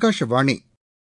ஆகாஷவாணி.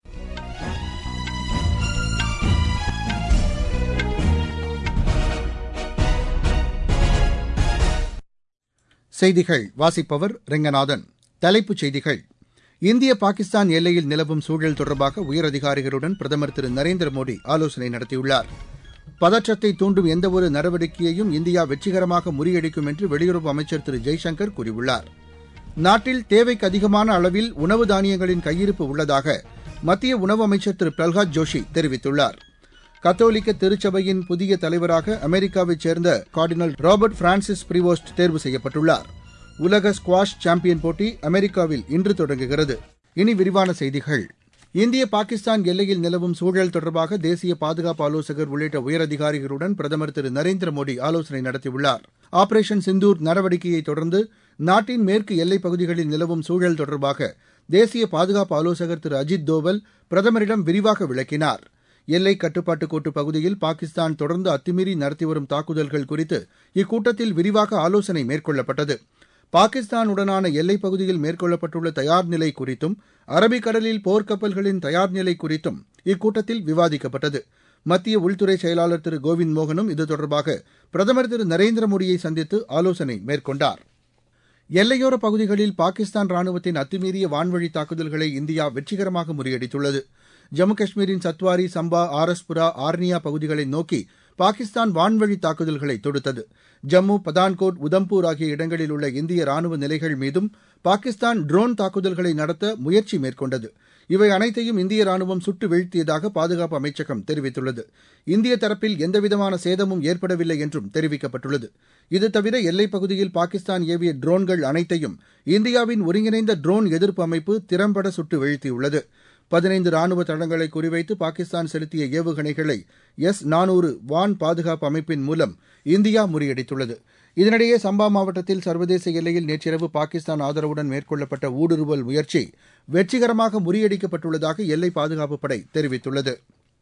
செய்திகள் வாசிப்பவர் ரெங்கநாதன். தலைப்புச் செய்திகள். இந்திய பாகிஸ்தான் எல்லையில் நிலவும் சூழல் தொடர்பாக உயரதிகாரிகளுடன் பிரதமர் திரு நரேந்திர மோடி ஆலோசனை நடத்தியுள்ளார். பதற்றத்தை தூண்டும் எந்தவொரு நடவடிக்கையையும் இந்தியா வெற்றிகரமாக முறியடிக்கும் என்று வெளியுறவு அமைச்சர் திரு ஜெய்சங்கர் கூறியுள்ளார். நாட்டில் தேவைக்கு அதிகமான அளவில் உணவு தானியங்களின் கையிருப்பு உள்ளதாக மத்திய உணவு அமைச்சர் திரு பிரல்ஹாத் ஜோஷி தெரிவித்துள்ளார். கத்தோலிக்க திருச்சபையின் புதிய தலைவராக அமெரிக்காவைச் சேர்ந்த கார்டினல் ராபர்ட் பிரான்சிஸ் பிரிவோஸ்ட் தேர்வு செய்யப்பட்டுள்ளார். உலக ஸ்குவாஷ் சாம்பியன் போட்டி அமெரிக்காவில் இன்று தொடங்குகிறது. இனி விரிவான செய்திகள். இந்திய பாகிஸ்தான் எல்லையில் நிலவும் சூழல் தொடர்பாக தேசிய பாதுகாப்பு ஆலோசகர் உள்ளிட்ட உயரதிகாரிகளுடன் பிரதமர் திரு நரேந்திர மோடி ஆலோசனை நடத்தியுள்ளார். ஆபரேஷன் சிந்தூர் நடவடிக்கையை தொடர்ந்து நாட்டின் மேற்கு எல்லைப் பகுதிகளில் நிலவும் சூழல் தொடர்பாக தேசிய பாதுகாப்பு ஆலோசகர் திரு அஜித் தோவல் பிரதமரிடம் விரிவாக விளக்கினார். எல்லை கட்டுப்பாட்டு கோட்டு பகுதியில் பாகிஸ்தான் தொடர்ந்து அத்துமீறி நடத்தி வரும் தாக்குதல்கள் குறித்து இக்கூட்டத்தில் விரிவாக ஆலோசனை மேற்கொள்ளப்பட்டது. பாகிஸ்தானுடனான எல்லைப் பகுதியில் மேற்கொள்ளப்பட்டுள்ள தயார் நிலை குறித்தும் அரபிக்கடலில் போர்க்கப்பல்களின் தயார் நிலை குறித்தும் இக்கூட்டத்தில் விவாதிக்கப்பட்டது. மத்திய உள்துறை செயலாளர் திரு கோவிந்த் மோகனும் இது தொடர்பாக பிரதமர் திரு நரேந்திர மோடியை சந்தித்து ஆலோசனை மேற்கொண்டார். எல்லையோர பகுதிகளில் பாகிஸ்தான் ராணுவத்தின் அத்துமீறிய வான்வழி தாக்குதல்களை இந்தியா வெற்றிகரமாக முறியடித்துள்ளது. ஜம்மு காஷ்மீரின் சத்வாரி, சம்பா, ஆரஸ்புரா, ஆர்னியா பகுதிகளை நோக்கி பாகிஸ்தான் வான்வழி தாக்குதல்களை தொடுத்தது. ஜம்மு, பதான்கோட், உதம்பூர் ஆகிய இடங்களில் உள்ள இந்திய ராணுவ நிலைகள் மீதும் பாகிஸ்தான் ட்ரோன் தாக்குதல்களை நடத்த முயற்சி மேற்கொண்டது. இவை அனைத்தையும் இந்திய ராணுவம் சுட்டு வீழ்த்தியதாக பாதுகாப்பு அமைச்சகம் தெரிவித்துள்ளது. இந்திய தரப்பில் எந்தவிதமான சேதமும் ஏற்படவில்லை என்றும் தெரிவிக்கப்பட்டுள்ளது. இதுதவிர எல்லைப் பகுதியில் பாகிஸ்தான் ஏவிய ட்ரோன்கள் அனைத்தையும் இந்தியாவின் ஒருங்கிணைந்த ட்ரோன் எதிர்ப்பு அமைப்பு திறம்பட சுட்டு வீழ்த்தியுள்ளது. 15 ராணுவ தளங்களை குறிவைத்து பாகிஸ்தான் செலுத்திய ஏவுகணைகளை S-400 வான் பாதுகாப்பு அமைப்பின் மூலம் இந்தியா முறியடித்துள்ளது. இதனிடையே சம்பா மாவட்டத்தில் சர்வதேச எல்லையில் நேற்றிரவு பாகிஸ்தான் ஆதரவுடன் மேற்கொள்ளப்பட்ட ஊடுருவல் முயற்சி வெற்றிகரமாக முறியடிக்கப்பட்டுள்ளதாக எல்லை பாதுகாப்பு படை தெரிவித்துள்ளது.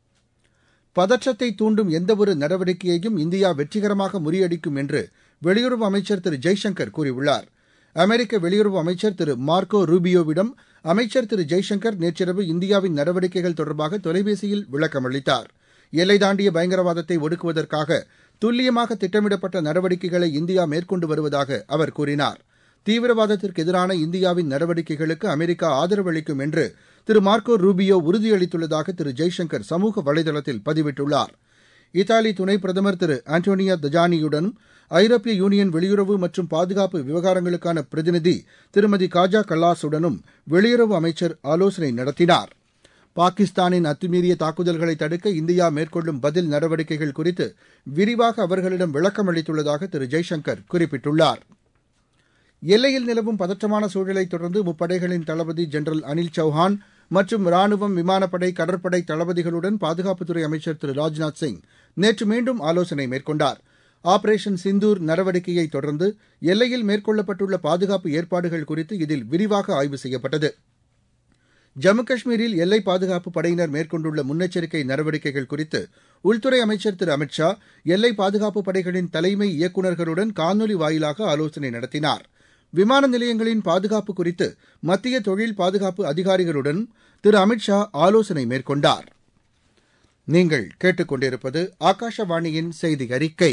பதற்றத்தை தூண்டும் எந்தவொரு நடவடிக்கையையும் இந்தியா வெற்றிகரமாக முறியடிக்கும் என்று வெளியுறவு அமைச்சர் திரு ஜெய்சங்கர் கூறியுள்ளார். அமெரிக்க வெளியுறவு அமைச்சர் திரு மார்க்கோ ரூபியோவிடம் அமைச்சர் திரு ஜெய்சங்கர் நேற்றிரவு இந்தியாவின் நடவடிக்கைகள் தொடர்பாக தொலைபேசியில் விளக்கம் அளித்தார். எல்லை தாண்டிய பயங்கரவாதத்தை ஒடுக்குவதற்காக துல்லியமாக திட்டமிடப்பட்ட நடவடிக்கைகளை இந்தியா மேற்கொண்டு வருவதாக அவர் கூறினார். தீவிரவாதத்திற்கு எதிரான இந்தியாவின் நடவடிக்கைகளுக்கு அமெரிக்கா ஆதரவு அளிக்கும் என்று திரு மார்க்கோ ரூபியோ உறுதியளித்துள்ளதாக திரு ஜெய்சங்கர் சமூக வலைதளத்தில் பதிவிட்டுள்ளார். இத்தாலி துணை பிரதமர் திரு ஆண்டோனியோ தஜானியுடனும் ஐரோப்பிய யூனியன் வெளியுறவு மற்றும் பாதுகாப்பு விவகாரங்களுக்கான பிரதிநிதி திருமதி காஜா கல்லாஸுடனும் வெளியுறவு அமைச்சர் ஆலோசனை நடத்தினார். பாகிஸ்தானின் அத்துமீறிய தாக்குதல்களை தடுக்க இந்தியா மேற்கொள்ளும் பதில் நடவடிக்கைகள் குறித்து விரிவாக அவர்களிடம் விளக்கம் அளித்துள்ளதாக திரு ஜெய்சங்கர் குறிப்பிட்டுள்ளார். எல்லையில் நிலவும் பதற்றமான சூழலை தொடர்ந்து முப்படைகளின் தளபதி ஜெனரல் அனில் சௌஹான் மற்றும் ராணுவம், விமானப்படை, கடற்படை தளபதிகளுடன் பாதுகாப்புத்துறை அமைச்சர் திரு ராஜ்நாத் சிங் நேற்று மீண்டும் ஆலோசனை மேற்கொண்டார். ஆபரேஷன் சிந்தூர் நடவடிக்கையை தொடர்ந்து எல்லையில் மேற்கொள்ளப்பட்டுள்ள பாதுகாப்பு ஏற்பாடுகள் குறித்து இதில் விரிவாக ஆய்வு செய்யப்பட்டது. ஜம்மு காஷ்மீரில் எல்லை பாதுகாப்பு படையினர் மேற்கொண்டுள்ள முன்னெச்சரிக்கை நடவடிக்கைகள் குறித்து உள்துறை அமைச்சர் திரு அமித் ஷா எல்லை பாதுகாப்பு படைகளின் தலைமை இயக்குநர்களுடன் காணொலி வாயிலாக ஆலோசனை நடத்தினார். விமான நிலையங்களின் பாதுகாப்பு குறித்து மத்திய தொழில் பாதுகாப்பு அதிகாரிகளுடன் திரு அமித் ஷா ஆலோசனை மேற்கொண்டார். நீங்கள் கேட்டுக்கொண்டிருப்பது ஆகாஷவாணியின் செய்தி அறிக்கை.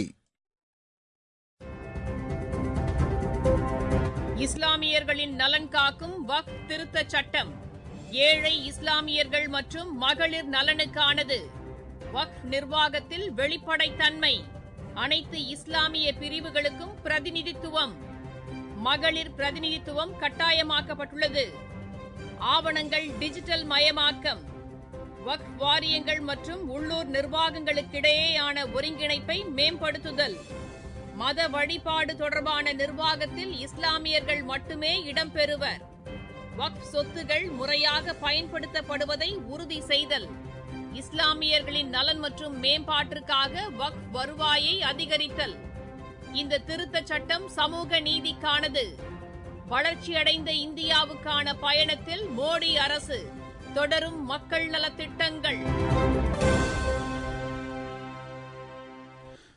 இஸ்லாமியர்களின் நலன் காக்கும் வக்ஃப் திருத்தச் சட்டம் ஏழை இஸ்லாமியர்கள் மற்றும் மகளிர் நலனுக்கானது. வக்ஃப் நிர்வாகத்தில் வெளிப்படைத்தன்மை, அனைத்து இஸ்லாமிய பிரிவுகளுக்கும் பிரதிநிதித்துவம், மகளிர் பிரதிநிதித்துவம் கட்டாயமாக்கப்பட்டுள்ளது. ஆவணங்கள் டிஜிட்டல் மயமாக்கம், வக்ஃப் வாரியங்கள் மற்றும் உள்ளூர் நிர்வாகங்களுக்கிடையேயான ஒருங்கிணைப்பை மேம்படுத்துதல், மத வழிபாடு தொடர்பான நிர்வாகத்தில் இஸ்லாமியர்கள் மட்டுமே இடம்பெறுவர், வக்ஃப் சொத்துகள் முறையாக பயன்படுத்தப்படுவதை உறுதி செய்தல், இஸ்லாமியர்களின் நலன் மற்றும் மேம்பாட்டிற்காக வக்ஃப் வருவாயை அதிகரித்தல். இந்த திருத்தச் சட்டம் சமூக நீதிக்கானது. வளர்ச்சியடைந்த இந்தியாவுக்கான பயணத்தில் மோடி அரசு தொடரும் மக்கள் நலத்திட்டங்கள்.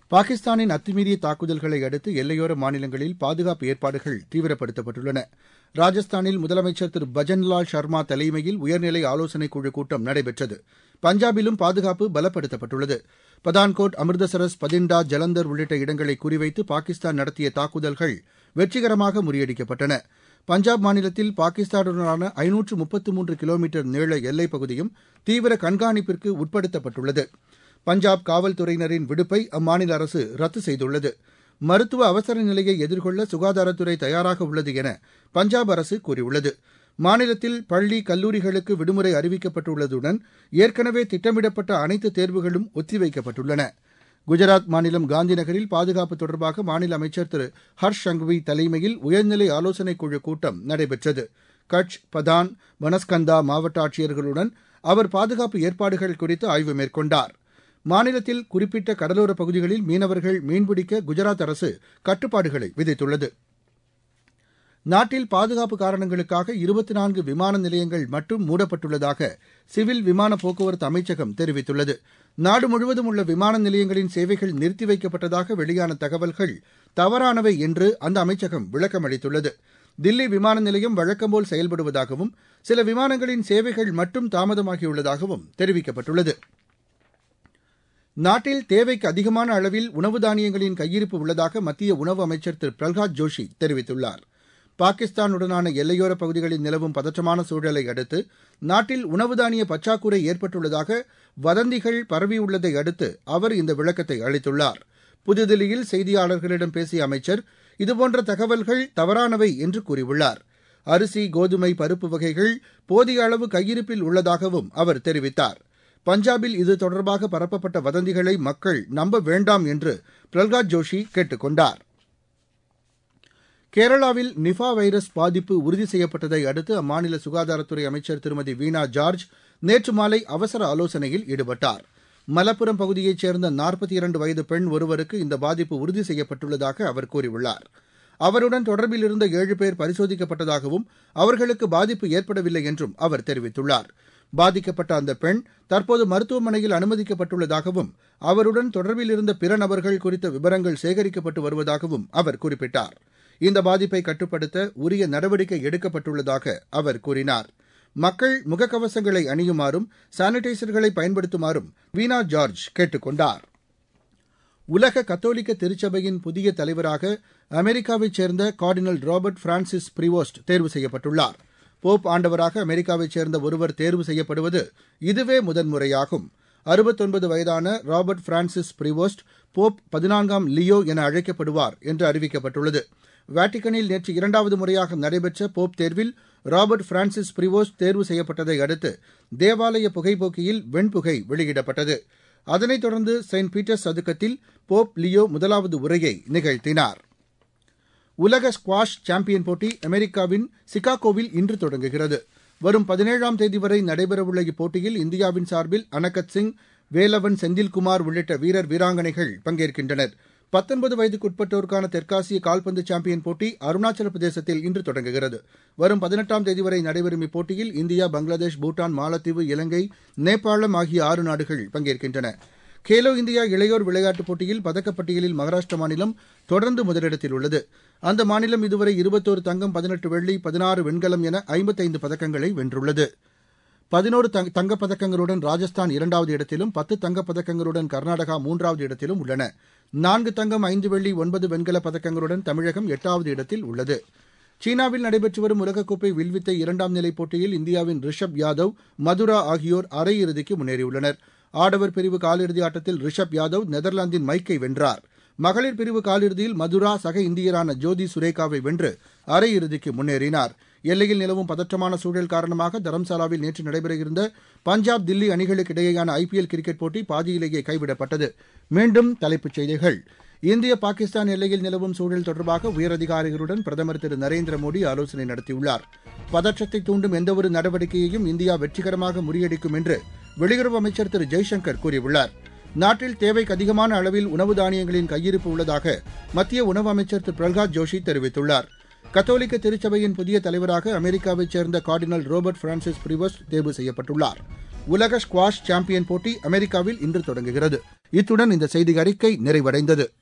பாகிஸ்தானின் அத்துமீறிய தாக்குதல்களை அடுத்து எல்லையோர மாநிலங்களில் பாதுகாப்பு ஏற்பாடுகள் தீவிரப்படுத்தப்பட்டுள்ளன. ராஜஸ்தானில் முதலமைச்சர் திரு பஜன்லால் சர்மா தலைமையில் உயர்நிலை ஆலோசனைக் குழு கூட்டம் நடைபெற்றது. பஞ்சாபிலும் பாதுகாப்பு பலப்படுத்தப்பட்டுள்ளது. பதான்கோட், அமிர்தசரஸ், பதிண்டா, ஜலந்தர் உள்ளிட்ட இடங்களை குறிவைத்து பாகிஸ்தான் நடத்திய தாக்குதல்கள் வெற்றிகரமாக முறியடிக்கப்பட்டன. பஞ்சாப் மாநிலத்தில் பாகிஸ்தானுடனான 533 கிலோமீட்டர் நீள எல்லைப் பகுதியும் தீவிர கண்காணிப்பிற்கு உட்படுத்தப்பட்டுள்ளது. பஞ்சாப் காவல்துறையினரின் விடுப்பை அம்மாநில அரசு ரத்து செய்துள்ளது. மருத்துவ அவசர நிலையை எதிர்கொள்ள சுகாதாரத்துறை தயாராக உள்ளது என பஞ்சாப் அரசு கூறியுள்ளது. மாநிலத்தில் பள்ளி, கல்லூரிகளுக்கு விடுமுறை அறிவிக்கப்பட்டுள்ளதுடன் ஏற்கனவே திட்டமிடப்பட்ட அனைத்து தேர்வுகளும் ஒத்திவைக்கப்பட்டுள்ளன. குஜராத் மாநிலம் காந்திநகரில் பாதுகாப்பு தொடர்பாக மாநில அமைச்சர் திரு ஹர்ஷ் சங்வி தலைமையில் உயர்நிலை ஆலோசனைக் குழு கூட்டம் நடைபெற்றது. கட்ச், பதான், பனஸ்கந்தா மாவட்ட ஆட்சியர்களுடன் அவர் பாதுகாப்பு ஏற்பாடுகள் குறித்து ஆய்வு மேற்கொண்டார். மாநிலத்தில் குறிப்பிட்ட கடலோரப் பகுதிகளில் மீனவர்கள் மீன்பிடிக்க குஜராத் அரசு கட்டுப்பாடுகளை விதித்துள்ளது. நாட்டில் பாதுகாப்பு காரணங்களுக்காக 24 விமான நிலையங்கள் மட்டும் மூடப்பட்டுள்ளதாக சிவில் விமான போக்குவரத்து அமைச்சகம் தெரிவித்துள்ளது. நாடு முழுவதும் உள்ள விமான நிலையங்களின் சேவைகள் நிறுத்தி வைக்கப்பட்டதாக வெளியான தகவல்கள் தவறானவை என்று அந்த அமைச்சகம் விளக்கம் அளித்துள்ளது. தில்லி விமான நிலையம் வழக்கம்போல் செயல்படுவதாகவும் சில விமானங்களின் சேவைகள் மட்டும் தாமதமாகியுள்ளதாகவும் தெரிவிக்கப்பட்டுள்ளது. நாட்டில் தேவைக்கு அதிகமான அளவில் உணவு தானியங்களின் கையிருப்பு உள்ளதாக மத்திய உணவு அமைச்சர் திரு பிரல்ஹாத் ஜோஷி தெரிவித்துள்ளார். பாகிஸ்தானுடனான எல்லையோரப் பகுதிகளில் நிலவும் பதற்றமான சூழலை அடுத்து நாட்டில் உணவு தானிய பற்றாக்குறை ஏற்பட்டுள்ளதாக வதந்திகள் பரவியுள்ளதை அடுத்து அவர் இந்த விளக்கத்தை அளித்துள்ளார். புதுதில்லியில் செய்தியாளர்களிடம் பேசிய அமைச்சர் இதுபோன்ற தகவல்கள் தவறானவை என்று கூறியுள்ளார். அரிசி, கோதுமை, பருப்பு வகைகள் போதிய அளவு கையிருப்பில் உள்ளதாகவும் அவர் தெரிவித்தார். பஞ்சாபில் இது தொடர்பாக பரப்பப்பட்ட வதந்திகளை மக்கள் நம்ப வேண்டாம் என்று பிரல்ஹாத் ஜோஷி கேட்டுக் கொண்டார். கேரளாவில் நிபா வைரஸ் பாதிப்பு உறுதி செய்யப்பட்டதை அடுத்து அம்மாநில சுகாதாரத்துறை அமைச்சர் திருமதி வீணா ஜார்ஜ் நேற்று மாலை அவசர ஆலோசனையில் ஈடுபட்டார். மலப்புரம் பகுதியைச் சேர்ந்த 42 வயது பெண் ஒருவருக்கு இந்த பாதிப்பு உறுதி செய்யப்பட்டுள்ளதாக அவர் கூறியுள்ளார். அவருடன் தொடர்பில் இருந்த 7 பேர் பரிசோதிக்கப்பட்டதாகவும் அவர்களுக்கு பாதிப்பு ஏற்படவில்லை என்றும் அவர் தெரிவித்துள்ளார். பாதிக்கப்பட்ட அந்த பெண் தற்போது மருத்துவமனையில் அனுமதிக்கப்பட்டுள்ளதாகவும் அவருடன் தொடர்பில் இருந்த பிற நபர்கள் குறித்த விவரங்கள் சேகரிக்கப்பட்டு வருவதாகவும் அவர் குறிப்பிட்டார். இந்த பாதிப்பை கட்டுப்படுத்த உரிய நடவடிக்கை எடுக்கப்பட்டுள்ளதாக அவர் கூறினார். மக்கள் முகக்கவசங்களை அணியுமாறும் சானிடைசர்களை பயன்படுத்துமாறும் வீணா ஜார்ஜ் கேட்டுக் கொண்டார். உலக கத்தோலிக்க திருச்சபையின் புதிய தலைவராக அமெரிக்காவைச் சேர்ந்த கார்டினல் ராபர்ட் பிரான்சிஸ் பிரிவோஸ்ட் தேர்வு செய்யப்பட்டுள்ளார். போப் ஆண்டவராக அமெரிக்காவைச் சேர்ந்த ஒருவர் தேர்வு செய்யப்படுவது இதுவே முதன்முறையாகும். 69 வயதான ராபர்ட் பிரான்சிஸ் பிரிவோஸ்ட் போப் 14ஆம் லியோ என அழைக்கப்படுவார் என்று அறிவிக்கப்பட்டுள்ளது. வாட்டிகனில் நேற்று 2வது முறையாக நடைபெற்ற போப் தேர்வில் ராபர்ட் பிரான்சிஸ் பிரிவோஸ்ட் தேர்வு செய்யப்பட்டதை அடுத்து தேவாலய புகைப்போக்கியில் வெண்புகை வெளியிடப்பட்டது. அதனைத் தொடர்ந்து செயின்ட் பீட்டர்ஸ் சதுக்கத்தில் போப் லியோ 1வது உரையை நிகழ்த்தினார். உலக ஸ்குவாஷ் சாம்பியன் போட்டி அமெரிக்காவின் சிகாகோவில் இன்று தொடங்குகிறது. வரும் 17ஆம் தேதி வரை நடைபெறவுள்ள இப்போட்டியில் இந்தியாவின் சார்பில் அனகத் சிங், வேலவன் செந்தில்குமார் உள்ளிட்ட வீரர் வீராங்கனைகள் பங்கேற்கின்றனர். 19 வயதுக்குட்பட்டோருக்கான தெற்காசிய கால்பந்து சாம்பியன் போட்டி அருணாச்சல பிரதேசத்தில் இன்று தொடங்குகிறது. வரும் 18ஆம் தேதி வரை நடைபெறும் இப்போட்டியில் இந்தியா, பங்களாதேஷ், பூட்டான், மாலத்தீவு, இலங்கை, நேபாளம் ஆகிய 6 நாடுகள் பங்கேற்கின்றன. கேலோ இந்தியா இளையோர் விளையாட்டுப் போட்டியில் பதக்கப்பட்டியலில் மகாராஷ்டிர மாநிலம் தொடர்ந்து முதலிடத்தில் உள்ளது. அந்த மாநிலம் இதுவரை 21 தங்கம், 18 வெள்ளி, 16 வெண்கலம் என 55 பதக்கங்களை வென்றுள்ளது. 11 தங்கப்பதக்கங்களுடன் ராஜஸ்தான் 2வது இடத்திலும், 10 தங்கப்பதக்கங்களுடன் கர்நாடகா 3வது இடத்திலும் உள்ளன. 4 தங்கம், 5 வெள்ளி, 9 வெண்கலப் பதக்கங்களுடன் தமிழகம் 8வது இடத்தில் உள்ளது. சீனாவில் நடைபெற்று வரும் உலகக்கோப்பை வில்வித்தை 2ஆம் நிலைப் போட்டியில் இந்தியாவின் ரிஷப் யாதவ், மதுரா ஆகியோர் அரையிறுதிக்கு முன்னேறியுள்ளனர். ஆடவர் பிரிவு காலிறுதி ஆட்டத்தில் ரிஷப் யாதவ் நெதர்லாந்தின் மைக்கை வென்றார். மகளிர் பிரிவு காலிறுதியில் மதுரா சக இந்தியரான ஜோதி சுரேகாவை வென்று அரையிறுதிக்கு முன்னேறினார். எல்லையில் நிலவும் பதற்றமான சூழல் காரணமாக தரம்சாலாவில் நேற்று நடைபெற இருந்த பஞ்சாப், தில்லி அணிகளுக்கு இடையேயான ஐபிஎல் கிரிக்கெட் போட்டி பாதியிலேயே கைவிடப்பட்டது. மீண்டும் தலைப்புச் செய்திகள். இந்திய பாகிஸ்தான் எல்லையில் நிலவும் சூழல் தொடர்பாக உயரதிகாரிகளுடன் பிரதமர் திரு நரேந்திர மோடி ஆலோசனை நடத்தியுள்ளார். பதற்றத்தை தூண்டும் எந்தவொரு நடவடிக்கையையும் இந்தியா வெற்றிகரமாக முறியடிக்கும் என்று வெளியுறவு அமைச்சர் திரு ஜெய்சங்கர் கூறியுள்ளார். நாட்டில் தேவைக்கு அதிகமான அளவில் உணவு தானியங்களின் கையிருப்பு உள்ளதாக மத்திய உணவு அமைச்சர் திரு பிரல்ஹாத் ஜோஷி தெரிவித்துள்ளார். கத்தோலிக்க திருச்சபையின் புதிய தலைவராக அமெரிக்காவைச் சேர்ந்த கார்டினல் ராபர்ட் பிரான்சிஸ் பிரிவோஸ்ட் தேர்வு செய்யப்பட்டுள்ளார். உலக ஸ்குவாஷ் சாம்பியன் போட்டி அமெரிக்காவில் இன்று தொடங்குகிறது. இத்துடன் இந்த செய்தி அறிக்கை நிறைவடைந்தது.